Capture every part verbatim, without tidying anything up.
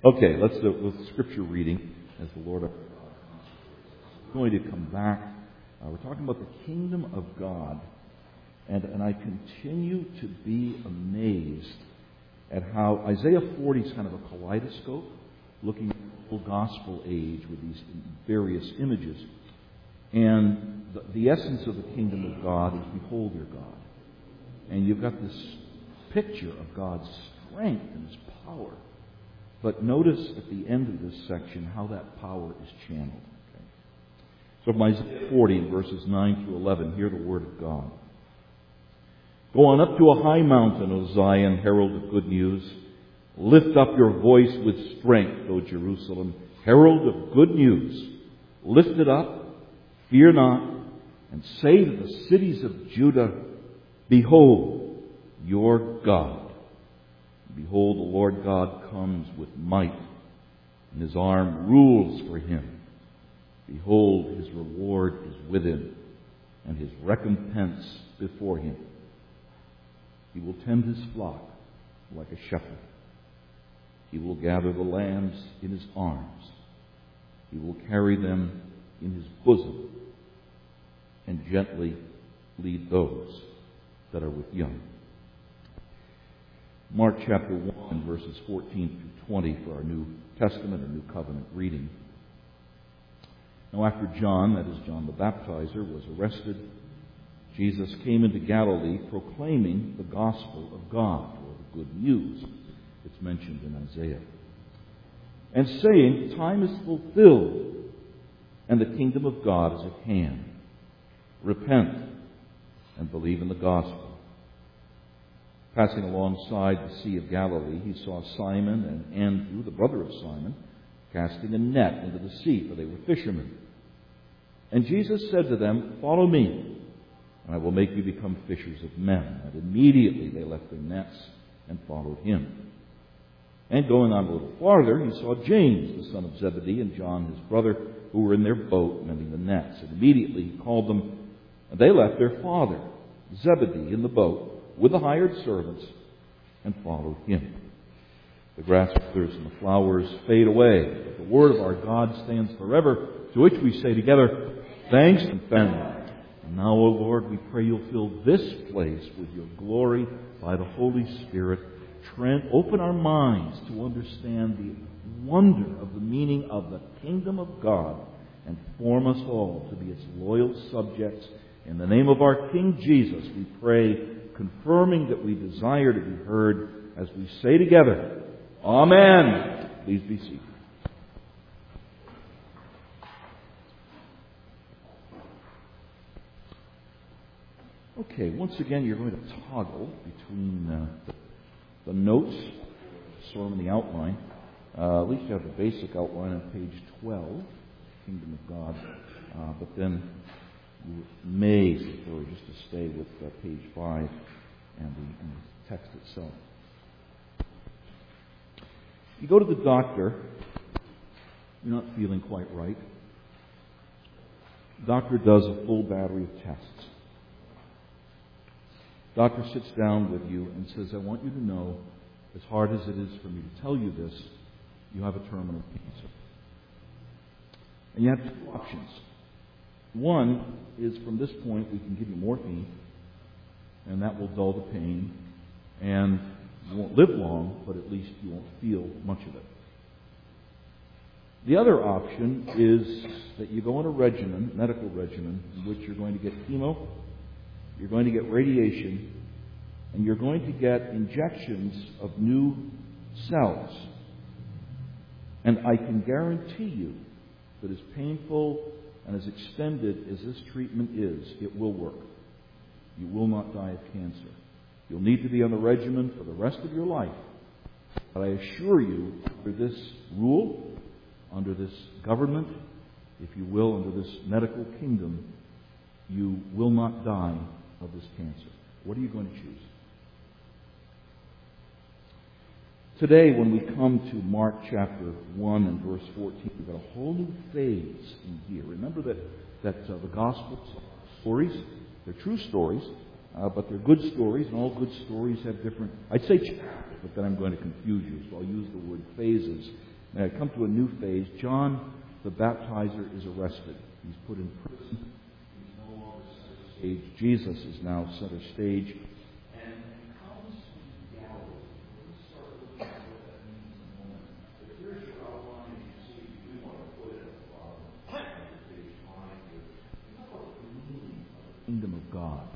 Okay, let's do with scripture reading as the Lord. We're going to come back. Uh, we're talking about the kingdom of God, and and I continue to be amazed at how Isaiah forty is kind of a kaleidoscope, looking at the full gospel age with these various images, and the, the essence of the kingdom of God is behold your God, and you've got this picture of God's strength and His power. But notice at the end of this section how that power is channeled. Okay? So from Isaiah forty, verses nine through eleven, hear the word of God. Go on up to a high mountain, O Zion, herald of good news. Lift up your voice with strength, O Jerusalem, herald of good news. Lift it up, fear not, and say to the cities of Judah, behold, your God. Behold, the Lord God comes with might, and His arm rules for Him. Behold, His reward is with Him, and His recompense before Him. He will tend His flock like a shepherd. He will gather the lambs in His arms. He will carry them in His bosom, and gently lead those that are with young. Mark chapter one, verses fourteen through twenty for our New Testament or New Covenant reading. Now after John, that is John the Baptizer, was arrested, Jesus came into Galilee proclaiming the gospel of God, or the good news. It's mentioned in Isaiah. And saying, time is fulfilled, and the kingdom of God is at hand. Repent and believe in the gospel. Passing alongside the Sea of Galilee, he saw Simon and Andrew, the brother of Simon, casting a net into the sea, for they were fishermen. And Jesus said to them, follow me, and I will make you become fishers of men. And immediately they left their nets and followed him. And going on a little farther, he saw James, the son of Zebedee, and John, his brother, who were in their boat mending the nets. And immediately he called them, and they left their father, Zebedee, in the boat, with the hired servants, and followed him. The grass withers and the flowers fade away, but the word of our God stands forever, to which we say together, thanks and thanks. And now, O Lord, we pray you'll fill this place with your glory by the Holy Spirit. Trent, open our minds to understand the wonder of the meaning of the kingdom of God, and form us all to be its loyal subjects. In the name of our King Jesus, we pray, confirming that we desire to be heard as we say together, Amen. Please be seated. Okay, once again, you're going to toggle between uh, the notes, sort of in the outline. Uh, at least you have the basic outline on page twelve, Kingdom of God. Uh, but then you may prefer just to stay with uh, page five and the, and the text itself. You go to the doctor, you're not feeling quite right. The doctor does a full battery of tests. The doctor sits down with you and says, I want you to know, as hard as it is for me to tell you this, you have a terminal cancer. And you have two options. One is, from this point, we can give you morphine, and that will dull the pain, and you won't live long, but at least you won't feel much of it. The other option is that you go on a regimen, medical regimen, in which you're going to get chemo, you're going to get radiation, and you're going to get injections of new cells. And I can guarantee you that as painful and as extended as this treatment is, it will work. You will not die of cancer. You'll need to be on the regimen for the rest of your life. But I assure you, under this rule, under this government, if you will, under this medical kingdom, you will not die of this cancer. What are you going to choose? Today, when we come to Mark chapter one and verse fourteen, we've got a whole new phase in here. Remember that, that uh, the Gospels are stories. They're true stories, uh, but they're good stories, and all good stories have different, I'd say chapters, but then I'm going to confuse you, so I'll use the word phases Now, come to a new phase. John the Baptizer is arrested. He's put in prison. He's no longer center stage. Jesus is now center stage. And he comes to Galilee. Let's start looking at what that means in a moment. But here's your outline. As you see, we want to put it at the bottom of page five here. How about the meaning of the kingdom of God?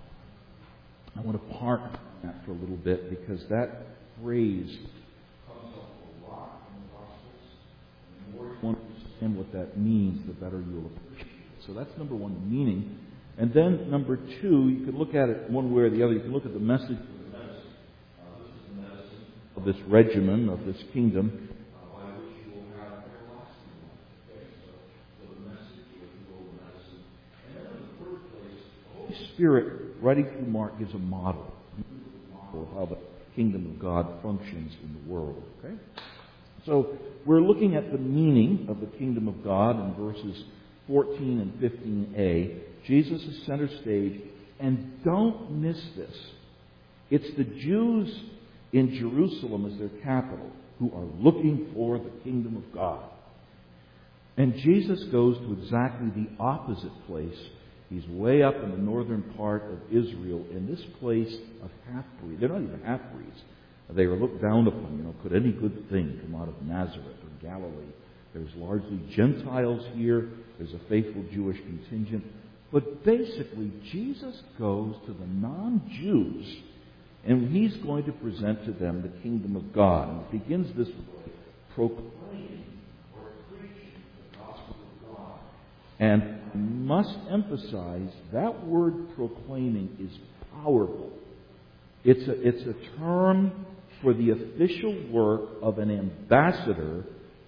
I want to park that for a little bit because that phrase comes up a lot in the Gospels. And the more you understand what that means, the better you'll appreciate it. So that's number one, the meaning. And then number two, you can look at it one way or the other. You can look at the message of the medicine. Uh, this is the medicine of this regimen, of this kingdom, uh, by which you will have everlasting life. Okay? So, so the message, if you will, the medicine. And then in the third place, the Holy Spirit, writing through Mark, gives a model. Of how the kingdom of God functions in the world. Okay? So we're looking at the meaning of the kingdom of God in verses fourteen and fifteen a. Jesus is center stage, and don't miss this. It's the Jews in Jerusalem as their capital who are looking for the kingdom of God. And Jesus goes to exactly the opposite place. He's way up in the northern part of Israel, in this place of half-breeds. They're not even half-breeds. They are looked down upon. You know, could any good thing come out of Nazareth or Galilee? There's largely Gentiles here. There's a faithful Jewish contingent. But basically, Jesus goes to the non-Jews, and he's going to present to them the kingdom of God. And it begins this way, proclaiming or preaching the gospel of God. And I must emphasize that word proclaiming is powerful. It's a, it's a term for the official work of an ambassador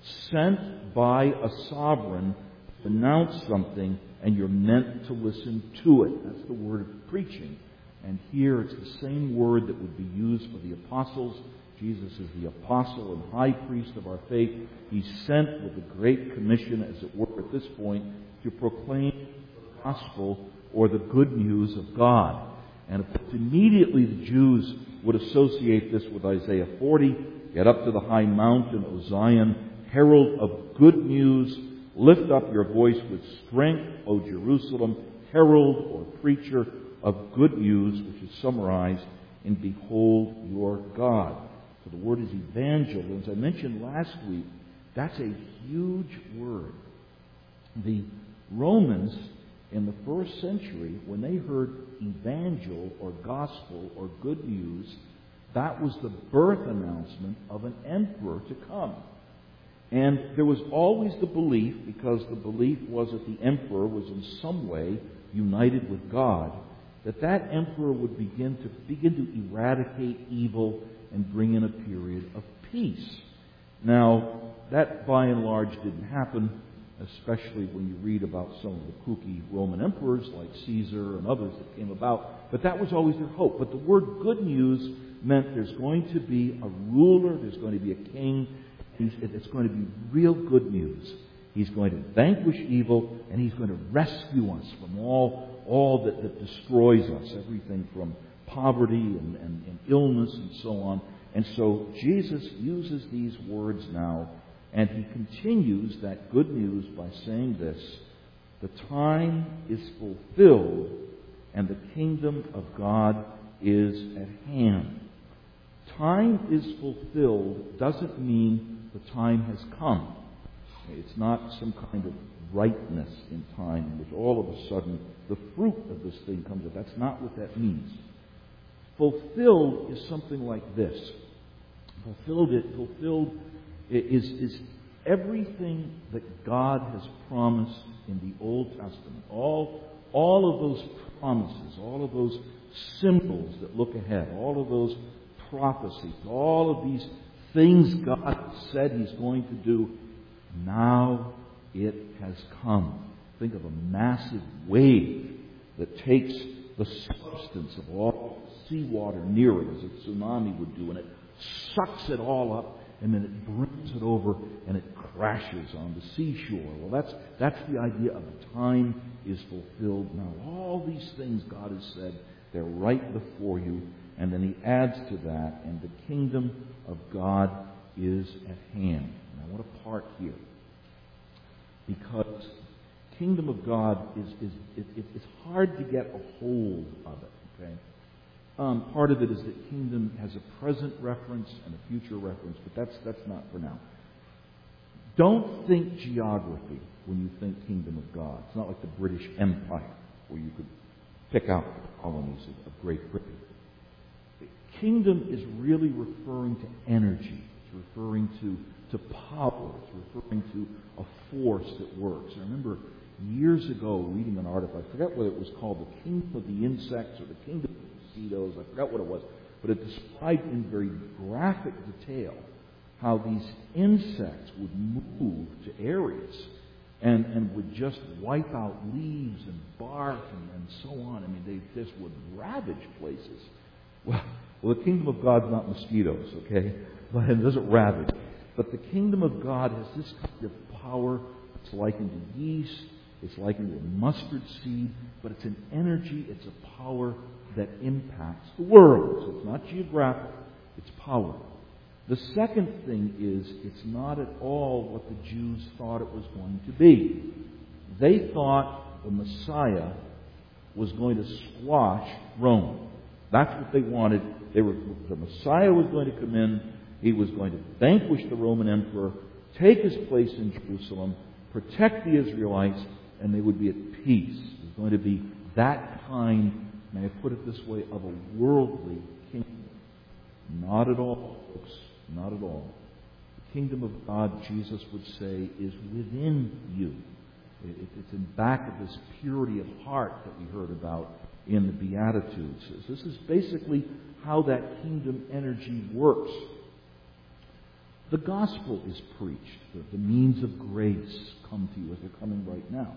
sent by a sovereign to announce something, and you're meant to listen to it. That's the word of preaching. And here it's the same word that would be used for the apostles. Jesus is the apostle and high priest of our faith. He's sent with the Great Commission, as it were, at this point, to proclaim the gospel or the good news of God. And immediately the Jews would associate this with Isaiah forty. Get up to the high mountain, O Zion, herald of good news. Lift up your voice with strength, O Jerusalem, herald or preacher of good news, which is summarized in behold your God. So the word is evangel. As I mentioned last week, that's a huge word. The Romans in the first century, when they heard evangel or gospel or good news, that was the birth announcement of an emperor to come. And there was always the belief, because the belief was that the emperor was in some way united with God, that that emperor would begin to begin to eradicate evil and bring in a period of peace. Now, that by and large didn't happen, especially when you read about some of the kooky Roman emperors like Caesar and others that came about. But that was always their hope. But the word good news meant there's going to be a ruler, there's going to be a king. It's going to be real good news. He's going to vanquish evil, and he's going to rescue us from all, all that, that destroys us, everything from poverty and, and, and illness and so on. And so Jesus uses these words now, and he continues that good news by saying this: the time is fulfilled, and the kingdom of God is at hand. Time is fulfilled doesn't mean the time has come. It's not some kind of ripeness in time in which all of a sudden the fruit of this thing comes up. That's not what that means. Fulfilled is something like this. Fulfilled it, fulfilled is, is everything that God has promised in the Old Testament. All, all of those promises, all of those symbols that look ahead, all of those prophecies, all of these things God said He's going to do, now it has come. Think of a massive wave that takes the substance of all seawater near it, as a tsunami would do, and it sucks it all up, and then it brings it over and it crashes on the seashore. Well, that's that's the idea of the time is fulfilled now. All these things God has said, they're right before you. And then he adds to that, and the kingdom of God is at hand. And I want to park because kingdom of God is, is it, it, it's hard to get a hold of it. Okay, um, part of it is that kingdom has a present reference and a future reference, but that's that's not for now. Don't think geography when you think kingdom of God. It's not like the British Empire where you could pick out the colonies of, of Great Britain. Kingdom is really referring to energy. It's referring to, to power. It's referring to a force that works. I remember years ago reading an article. I forgot whether it was called The Kingdom of the Insects or The Kingdom of the Mosquitoes. I forgot what it was. But it described in very graphic detail how these insects would move to areas and, and would just wipe out leaves and bark and, and so on. I mean, they just would ravage places. Well, well, the kingdom of God's not mosquitoes, okay? But it doesn't ravage. But the kingdom of God has this kind of power. It's likened to yeast. It's likened to a mustard seed. But it's an energy. It's a power that impacts the world. So it's not geographic. It's power. The second thing is, it's not at all what the Jews thought it was going to be. They thought the Messiah was going to squash Rome. That's what they wanted. They were, the Messiah was going to come in. He was going to vanquish the Roman emperor, take his place in Jerusalem, protect the Israelites, and they would be at peace. It was going to be that kind, may I put it this way, of a worldly kingdom. Not at all, folks. Not at all. The kingdom of God, Jesus would say, is within you. It, it, it's in back of this purity of heart that we heard about in the Beatitudes. This is basically how that kingdom energy works. The gospel is preached. The, the means of grace come to you as they're coming right now.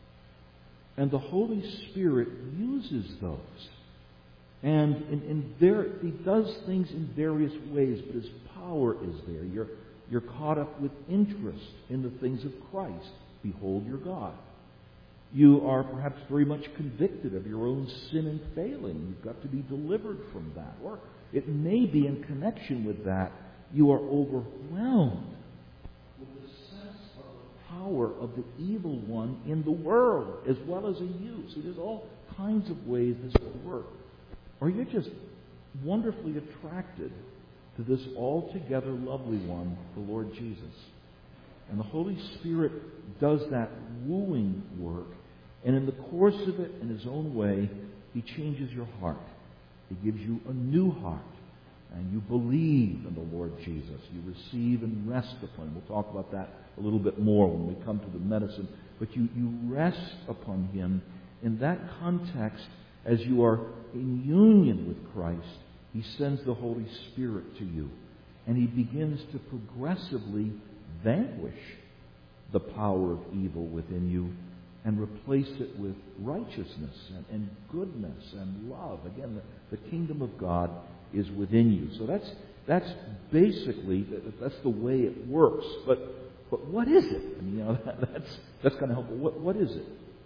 And the Holy Spirit uses those. And in, in there, He does things in various ways, but His power is there. You're, you're caught up with interest in the things of Christ. Behold your God. You are perhaps very much convicted of your own sin and failing. You've got to be delivered from that. Or it may be in connection with that, you are overwhelmed with the sense of the power of the evil one in the world, as well as in you. See, there's all kinds of ways this will work. Or you're just wonderfully attracted to this altogether lovely one, the Lord Jesus. And the Holy Spirit does that wooing work. And in the course of it, in His own way, He changes your heart. He gives you a new heart. And you believe in the Lord Jesus. You receive and rest upon Him. We'll talk about that a little bit more when we come to the medicine. But you, you rest upon Him in that context. As you are in union with Christ, He sends the Holy Spirit to you. And He begins to progressively vanquish the power of evil within you and replace it with righteousness and, and goodness and love. Again, the, the kingdom of God is within you. So that's that's basically, that's the way it works. But but what is it? I mean, you know, that, that's that's kind of helpful. What what is it?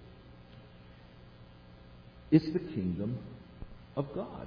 It's the kingdom of God.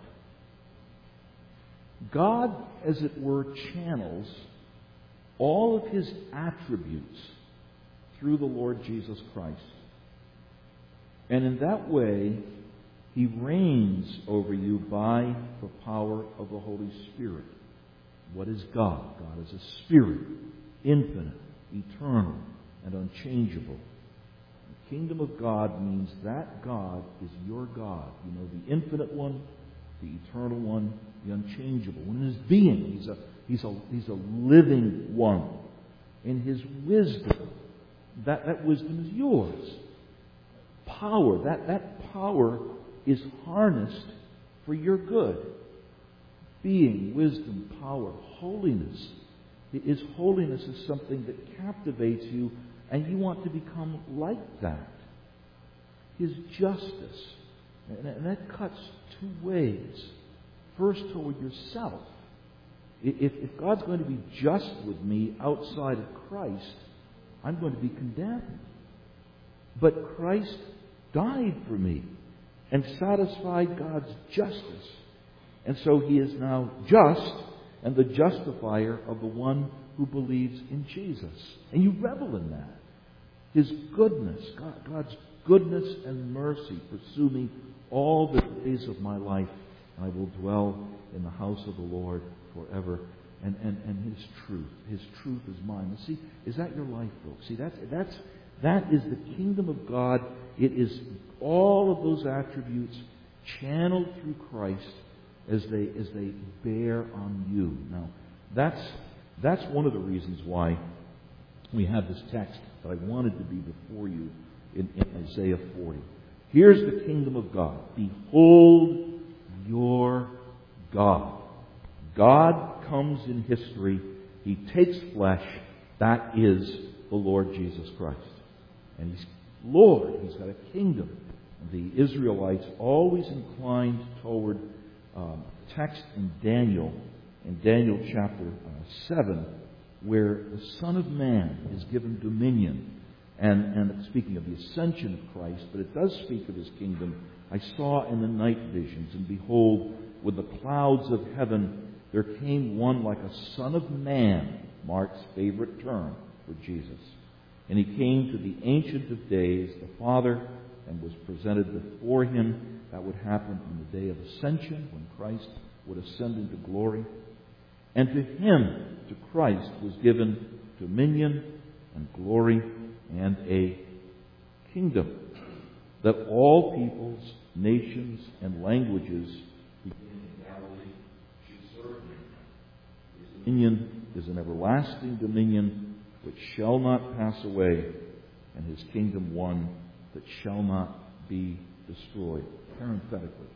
God, as it were, channels all of His attributes through the Lord Jesus Christ. And in that way, He reigns over you by the power of the Holy Spirit. What is God? God is a spirit, infinite, eternal, and unchangeable. The kingdom of God means that God is your God. You know, the infinite one, the eternal one, the unchangeable one. In His being, He's a, he's a, he's a living one. In His wisdom, that, that wisdom is yours. Power, that, that power is harnessed for your good. Being, wisdom, power, holiness. His holiness is something that captivates you, and you want to become like that. His justice, and that cuts two ways. First, toward yourself. If, if God's going to be just with me outside of Christ, I'm going to be condemned. But Christ died for me and satisfied God's justice. And so He is now just and the justifier of the one who believes in Jesus. And you revel in that. His goodness, God, God's goodness and mercy pursue me all the days of my life. I will dwell in the house of the Lord forever. And, and, and His truth. His truth is mine. And see, is that your life, folks? See, that's, that's, that is the kingdom of God. It is all of those attributes channeled through Christ as they, as they bear on you. Now, that's, that's one of the reasons why we have this text that I wanted to be before you in, in Isaiah forty. Here's the kingdom of God. Behold your God. God comes in history. He takes flesh. That is the Lord Jesus Christ. And He's Lord. He's got a kingdom. The Israelites always inclined toward um, text in Daniel, in Daniel chapter uh, seven, where the Son of Man is given dominion. And, and speaking of the ascension of Christ, but it does speak of His kingdom. I saw in the night visions, and behold, with the clouds of heaven, there came one like a son of man, Mark's favorite term for Jesus. And He came to the Ancient of Days, the Father, and was presented before Him. That would happen on the day of ascension, when Christ would ascend into glory. And to Him, to Christ, was given dominion and glory and a kingdom, that all peoples, nations, and languages beginning in Galilee should serve Him. His dominion is an everlasting dominion which shall not pass away, and His kingdom one that shall not be destroyed. Parenthetically,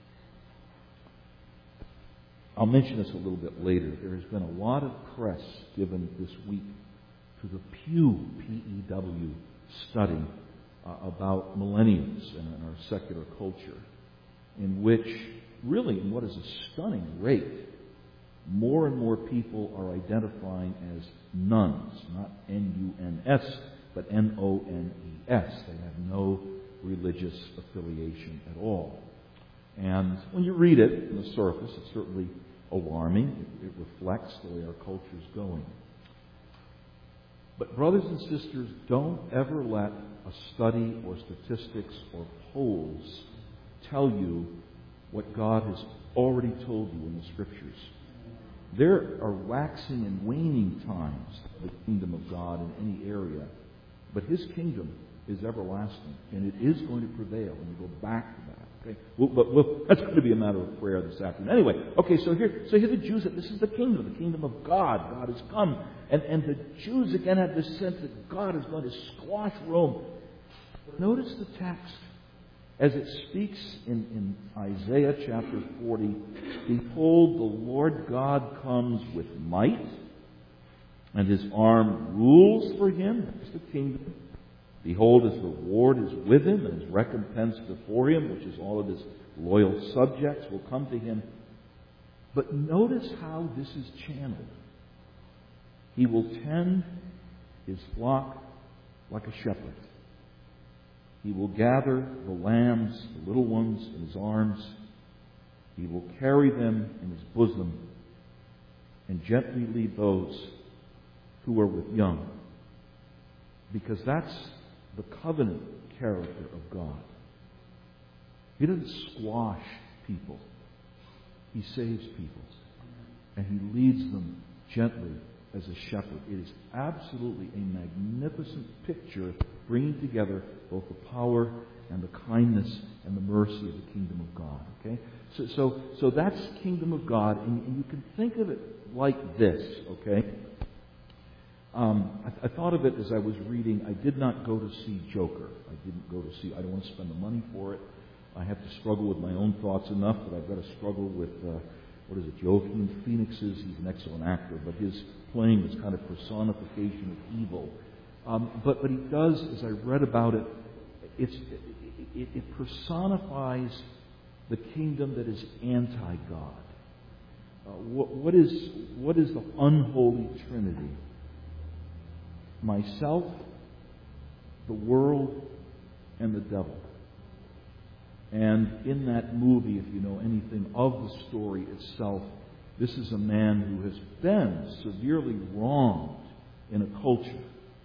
I'll mention this a little bit later. There has been a lot of press given this week to the Pew, P E W, study uh, about millennials and our secular culture, in which, really, in what is a stunning rate, more and more people are identifying as nuns, not N U N S, but N O N E S. They have no religious affiliation at all. And when you read it on the surface, it's certainly alarming. It, it reflects the way our culture is going. But brothers and sisters, don't ever let a study or statistics or polls tell you what God has already told you in the Scriptures. There are waxing and waning times of the kingdom of God in any area, but His kingdom is everlasting, and it is going to prevail, and we go back to that. Okay, well, but well, that's going to be a matter of prayer this afternoon. Anyway, okay, so here, so here the Jews, this is the kingdom, the kingdom of God. God has come, and and the Jews again have this sense that God is going to squash Rome. But notice the text as it speaks in, in Isaiah chapter forty. Behold, the Lord God comes with might, and His arm rules for Him. That's the kingdom. Behold, His reward is with Him, and His recompense before Him, which is all of His loyal subjects will come to Him. But notice how this is channeled. He will tend His flock like a shepherd. He will gather the lambs, the little ones, in His arms. He will carry them in His bosom and gently lead those who are with young. Because that's the covenant character of God. He doesn't squash people. He saves people. And He leads them gently as a shepherd. It is absolutely a magnificent picture bringing together both the power and the kindness and the mercy of the kingdom of God. Okay? So so, so that's kingdom of God, and, and you can think of it like this, okay? Um, I, I thought of it as I was reading. I did not go to see Joker. I didn't go to see. I don't want to spend the money for it. I have to struggle with my own thoughts enough that I've got to struggle with uh, what is it, Joaquin Phoenix's. He's an excellent actor, but his playing this kind of personification of evil. Um, but but he does, as I read about it, it's it, it personifies the kingdom that is anti-God. Uh, what, what is what is the unholy Trinity? Myself, the world, and the devil. And in that movie, if you know anything of the story itself, this is a man who has been severely wronged in a culture.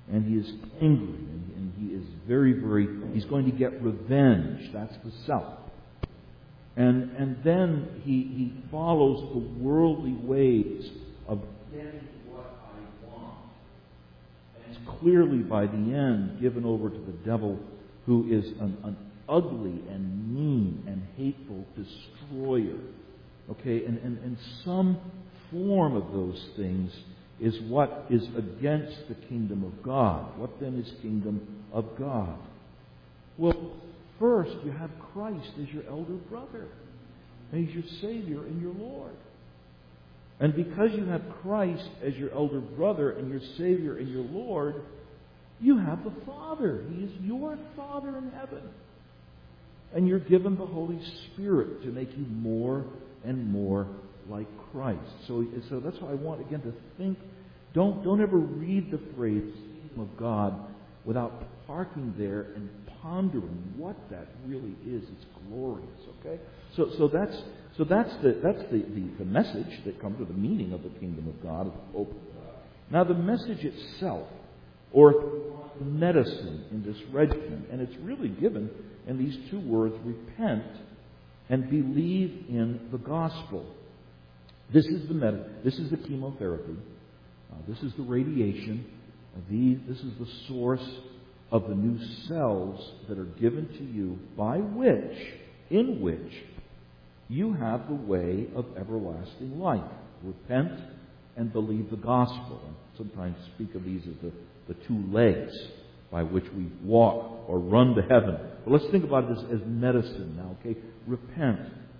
And he is angry, and, and he is very, very, he's going to get revenge. That's the self. And and then he, he follows the worldly ways of getting what I want. And it's clearly by the end given over to the devil, who is an, an ugly and mean and hateful destroyer. Okay, and, and, and some form of those things is what is against the kingdom of God. What then is kingdom of God? Well, first you have Christ as your elder brother. And He's your Savior and your Lord. And because you have Christ as your elder brother and your Savior and your Lord, you have the Father. He is your Father in heaven. And you're given the Holy Spirit to make you more and more like Christ. So, so that's why I want, again, to think. Don't, don't ever read the phrase kingdom of God without parking there and pondering what that really is. It's glorious, okay? So, so that's so that's the that's the, the, the message that comes with the meaning of the kingdom of God. Now, the message itself, or medicine in this regimen, and it's really given in these two words: repent and believe in the gospel. This is the med- This is the chemotherapy. Uh, this is the radiation. Uh, the, this is the source of the new cells that are given to you, by which, in which, you have the way of everlasting life. Repent and believe the gospel. And sometimes speak of these as the, the two legs by which we walk or run to heaven. But let's think about it as, as medicine now, okay? Repent.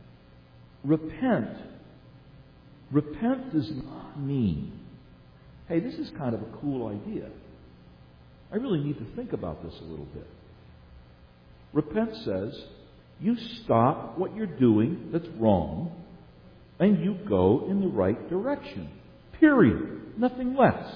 Repent. Repent does not mean, hey, this is kind of a cool idea. I really need to think about this a little bit. Repent says, you stop what you're doing that's wrong, and you go in the right direction. Period. Nothing less.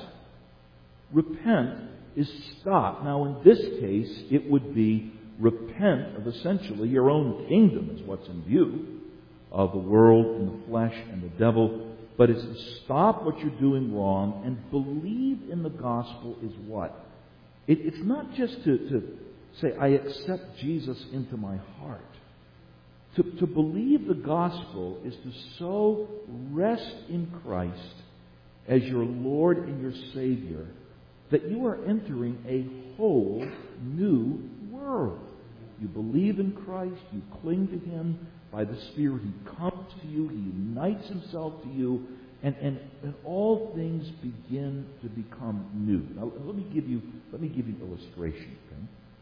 Repent is stop. Now, in this case, it would be repent of essentially your own kingdom is what's in view, of the world and the flesh and the devil. But it's to stop what you're doing wrong and believe in the gospel is what? It, it's not just to, to say, I accept Jesus into my heart. To, to believe the gospel is to so rest in Christ as your Lord and your Savior that you are entering a whole new world. You believe in Christ, you cling to Him. By the Spirit, He comes to you, He unites Himself to you, and, and, and all things begin to become new. Now, let me give you let me give you an illustration. Okay?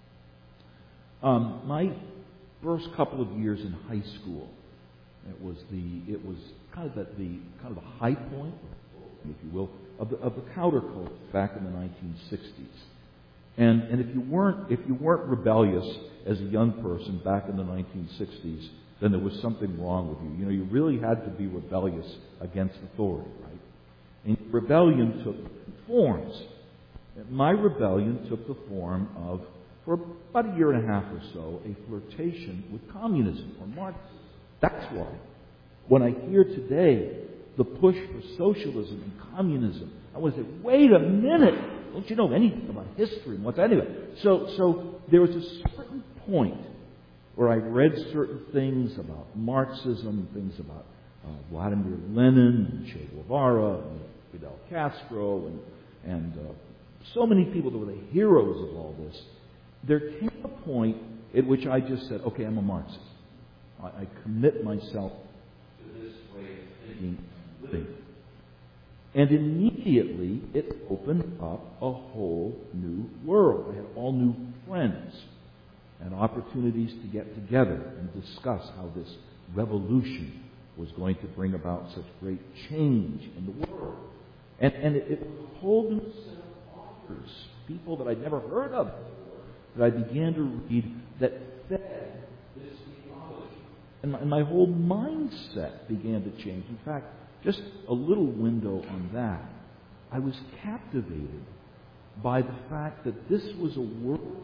Um, my first couple of years in high school, it was the it was kind of the, the kind of the high point, if you will, of the of the counterculture back in the nineteen sixties. And and if you weren't if you weren't rebellious as a young person back in the nineteen sixties, then there was something wrong with you. You know, you really had to be rebellious against authority, right? And rebellion took forms. My rebellion took the form of, for about a year and a half or so, a flirtation with communism or Marxism. That's why, when I hear today the push for socialism and communism, I want to say, wait a minute! Don't you know anything about history and what's anyway? So, so there was a certain point where I read certain things about Marxism, things about uh, Vladimir Lenin and Che Guevara and Fidel Castro and, and uh, so many people that were the heroes of all this. There came a point at which I just said, okay, I'm a Marxist. I, I commit myself to this way of thinking and living. And immediately it opened up a whole new world. I had all new friends and opportunities to get together and discuss how this revolution was going to bring about such great change in the world. And, and it, it was a whole new set of authors, people that I'd never heard of, that I began to read that fed this theology. And my, and my whole mindset began to change. In fact, just a little window on that. I was captivated by the fact that this was a world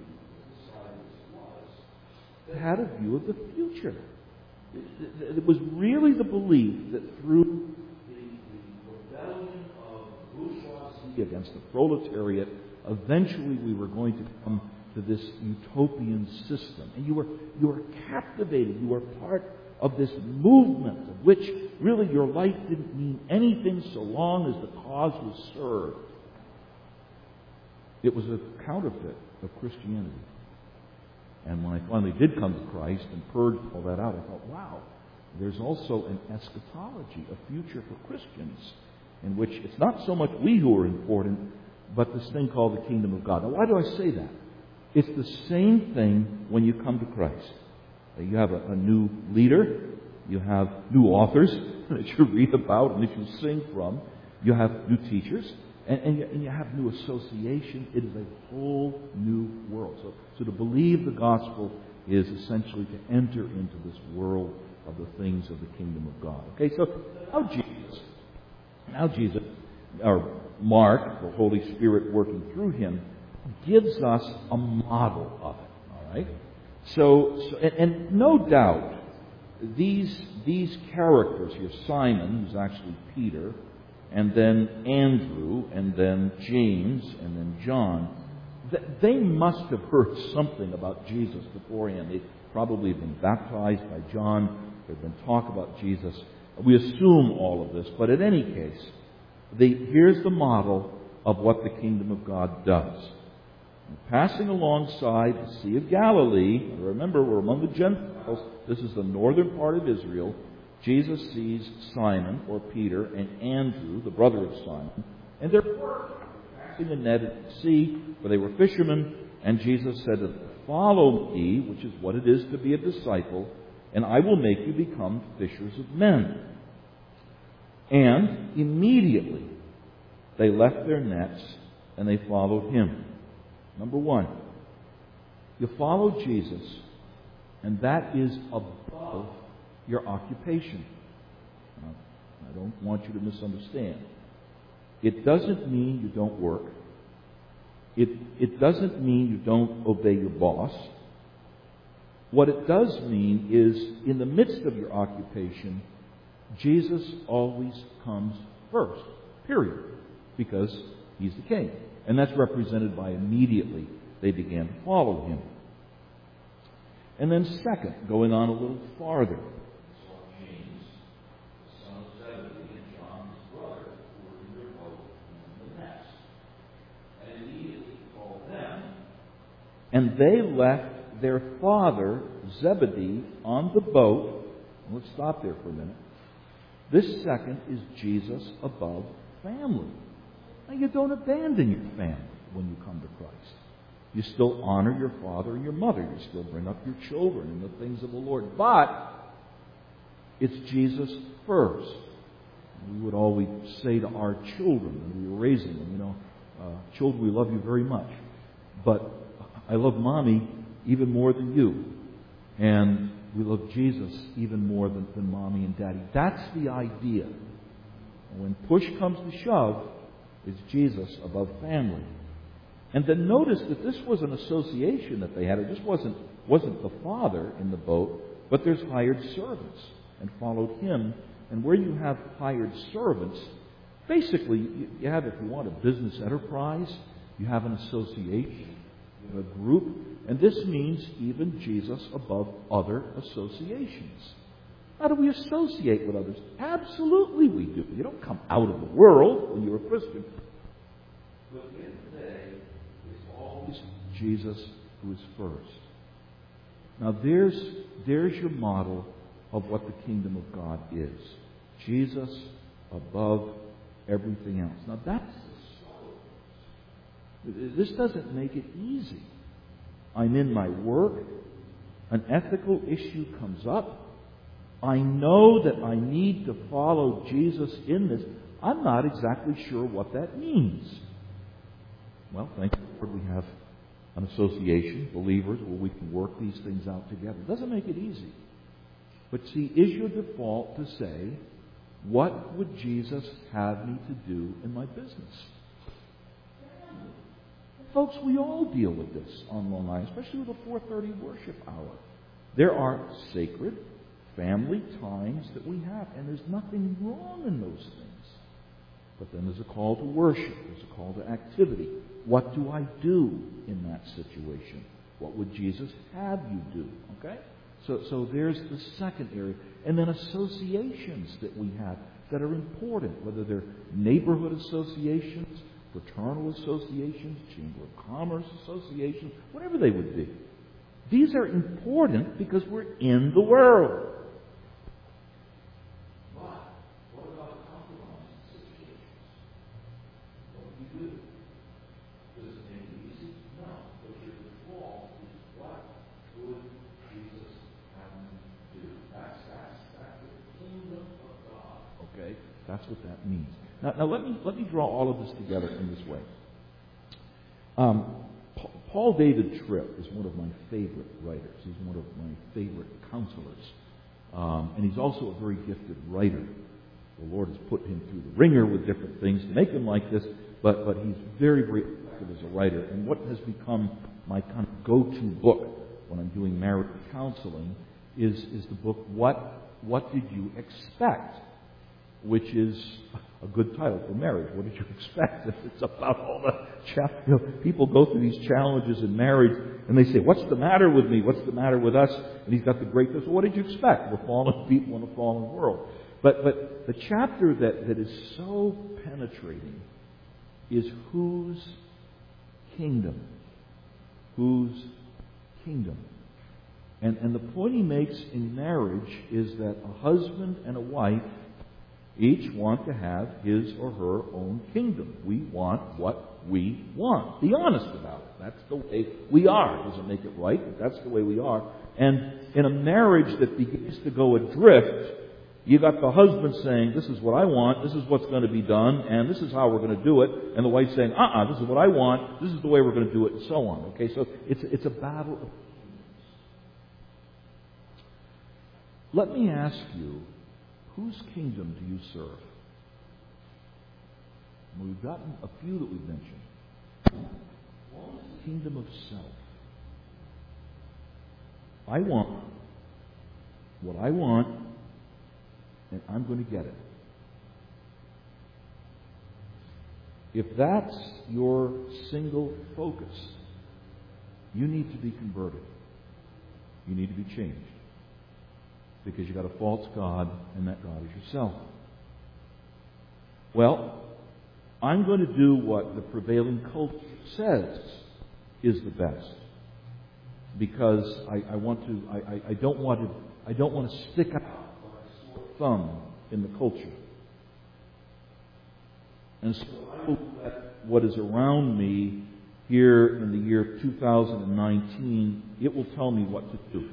that had a view of the future. It was really the belief that through the rebellion of bourgeoisie against the proletariat. Eventually we were going to come to this utopian system. And you were, you were captivated. You were part of this movement of which really your life didn't mean anything so long as the cause was served. It was a counterfeit of Christianity. And when I finally did come to Christ and purged all that out, I thought, wow, there's also an eschatology, a future for Christians, in which it's not so much we who are important, but this thing called the kingdom of God. Now, why do I say that? It's the same thing when you come to Christ. You have a, a new leader, you have new authors that you read about and that you sing from, you have new teachers, and, and, you, and you have new association. It is a whole new world. So, so to believe the gospel is essentially to enter into this world of the things of the kingdom of God. Okay, so now Jesus, now Jesus, or Mark, the Holy Spirit working through him, gives us a model of it. All right? So, so and, and no doubt, these these characters here, Simon, who's actually Peter, and then Andrew, and then James, and then John, th- they must have heard something about Jesus beforehand. They probably have been baptized by John. There'd been talk about Jesus. We assume all of this, but in any case, they, here's the model of what the kingdom of God does. Passing alongside the Sea of Galilee, remember we're among the Gentiles, this is the northern part of Israel, Jesus sees Simon, or Peter, and Andrew, the brother of Simon, and they're casting a net at the sea, for they were fishermen, and Jesus said to them, "Follow me," which is what it is to be a disciple, "and I will make you become fishers of men." And immediately they left their nets and they followed him. Number one, you follow Jesus, and that is above your occupation. Now, I don't want you to misunderstand. It doesn't mean you don't work. It, it doesn't mean you don't obey your boss. What it does mean is, in the midst of your occupation, Jesus always comes first, period, because he's the king. And that's represented by immediately they began to follow him. And then second, going on a little farther, James, the son of Zebedee, and John, his brother, who were in their boat in the nets. And immediately he called them, and they left their father, Zebedee, on the boat. Let's stop there for a minute. This second is Jesus above family. Now, you don't abandon your family when you come to Christ. You still honor your father and your mother. You still bring up your children in the things of the Lord. But it's Jesus first. We would always say to our children when we were raising them, you know, uh, children, we love you very much, but I love Mommy even more than you. And we love Jesus even more than, than Mommy and Daddy. That's the idea. And when push comes to shove, it's Jesus above family. And then notice that this was an association that they had. It just wasn't, wasn't the father in the boat, but there's hired servants and followed him. And where you have hired servants, basically you have, if you want, a business enterprise, you have an association, you have a group, and this means even Jesus above other associations. How do we associate with others? Absolutely we do. You don't come out of the world when you're a Christian. But in today, it's always Jesus who is first. Now there's, there's your model of what the kingdom of God is. Jesus above everything else. Now that's this doesn't make it easy. I'm in my work. An ethical issue comes up. I know that I need to follow Jesus in this. I'm not exactly sure what that means. Well, thank you, Lord, we have an association, believers, where we can work these things out together. It doesn't make it easy. But see, is your default to say, what would Jesus have me to do in my business? Folks, we all deal with this on Long Island, especially with the four thirty worship hour. There are sacred family times that we have, and there's nothing wrong in those things. But then there's a call to worship. There's a call to activity. What do I do in that situation? What would Jesus have you do? Okay? So, so there's the second area. And then associations that we have that are important, whether they're neighborhood associations, fraternal associations, Chamber of Commerce associations, whatever they would be. These are important because we're in the world. But what about compromise situations? What do you do? Does it make it easy? No. But your default is what would Jesus have me do? That's, that's, that's the kingdom of God. Okay? That's what that means. Now, now let me let me draw all of this together in this way. Um, Paul David Tripp is one of my favorite writers. He's one of my favorite counselors. Um, and he's also a very gifted writer. The Lord has put him through the ringer with different things to make him like this, but, but he's very, very effective as a writer. And what has become my kind of go-to book when I'm doing marriage counseling is, is the book, What What Did You Expect? Which is a good title for marriage. What did you expect? It's about all the cha- you know, people go through these challenges in marriage, and they say, "What's the matter with me? What's the matter with us?" And he's got the great. So what did you expect? We're fallen people in a fallen world. But but the chapter that, that is so penetrating is whose kingdom? Whose kingdom? And and the point he makes in marriage is that a husband and a wife each want to have his or her own kingdom. We want what we want. Be honest about it. That's the way we are. It doesn't make it right, but that's the way we are. And in a marriage that begins to go adrift, you got the husband saying, "This is what I want, this is what's going to be done, and this is how we're going to do it," and the wife saying, "Uh-uh, this is what I want, this is the way we're going to do it," and so on. Okay, so it's it's a battle of kingdoms. Let me ask you, whose kingdom do you serve? Well, we've gotten a few that we've mentioned. What is the kingdom of self? I want what I want, and I'm going to get it. If that's your single focus, you need to be converted. You need to be changed. Because you've got a false God, and that God is yourself. Well, I'm going to do what the prevailing culture says is the best. Because I, I want to I, I, I don't want to I don't want to stick out like a sore thumb in the culture. And so I will let what is around me here in the year two thousand nineteen, it will tell me what to do.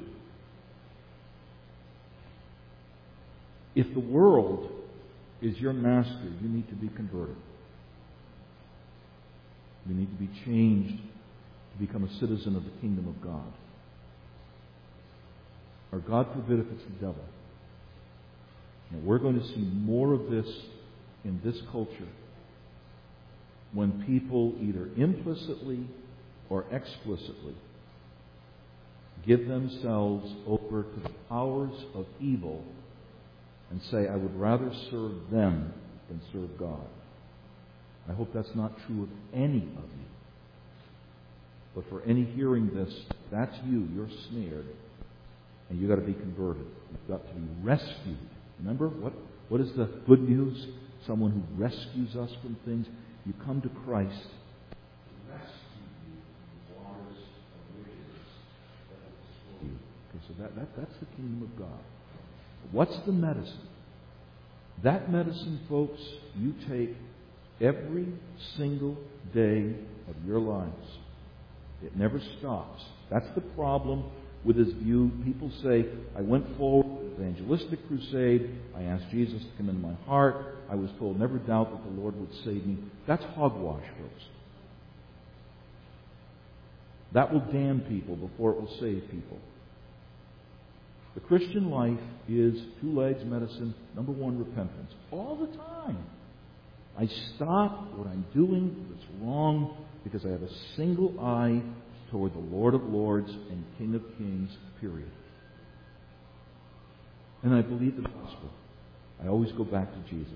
If the world is your master, you need to be converted. You need to be changed to become a citizen of the kingdom of God. Or God forbid if it's the devil. Now, we're going to see more of this in this culture when people either implicitly or explicitly give themselves over to the powers of evil and say, "I would rather serve them than serve God." I hope that's not true of any of you. But for any hearing this, that's you. You're snared. And you've got to be converted. You've got to be rescued. Remember, what, what is the good news? Someone who rescues us from things. You come to Christ to rescue you from the waters of riches that will destroy you. Okay, so that, that, that's the kingdom of God. What's the medicine? That medicine, folks, you take every single day of your lives. It never stops. That's the problem with this view. People say, "I went forward with an evangelistic crusade. I asked Jesus to come into my heart. I was told never doubt that the Lord would save me." That's hogwash, folks. That will damn people before it will save people. The Christian life is two legs medicine. Number one, repentance. All the time. I stop what I'm doing that's wrong because I have a single eye toward the Lord of Lords and King of Kings, period. And I believe the gospel. I always go back to Jesus.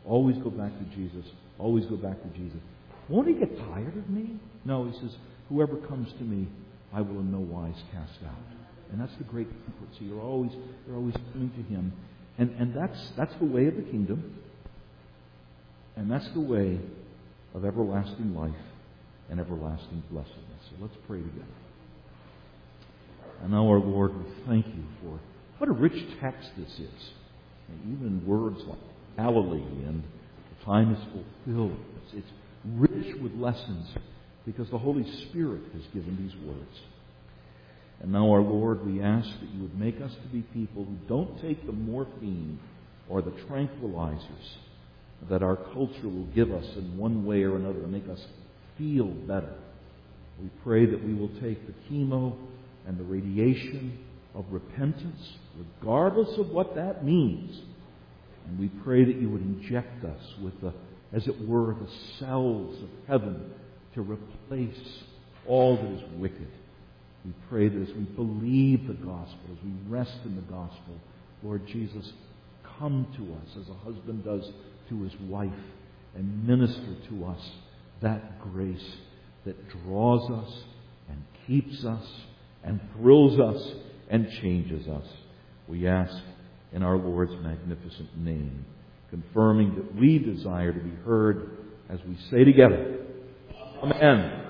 Always go back to Jesus. Always go back to Jesus. Won't he get tired of me? No, he says, whoever comes to me, I will in no wise cast out. And that's the great comfort. So you're always, you're always coming to him. And, and that's, that's the way of the kingdom. And that's the way of everlasting life and everlasting blessedness. So let's pray together. And now, our Lord, we thank you for what a rich text this is. And even words like Galilee and the time is fulfilled. It's, it's rich with lessons because the Holy Spirit has given these words. And now, our Lord, we ask that you would make us to be people who don't take the morphine or the tranquilizers that our culture will give us in one way or another to make us feel better. We pray that we will take the chemo and the radiation of repentance, regardless of what that means. And we pray that you would inject us with the, as it were, the cells of heaven to replace all that is wicked. We pray that as we believe the gospel, as we rest in the gospel, Lord Jesus, come to us as a husband does to his wife and minister to us that grace that draws us and keeps us and thrills us and changes us. We ask in our Lord's magnificent name, confirming that we desire to be heard as we say together, Amen.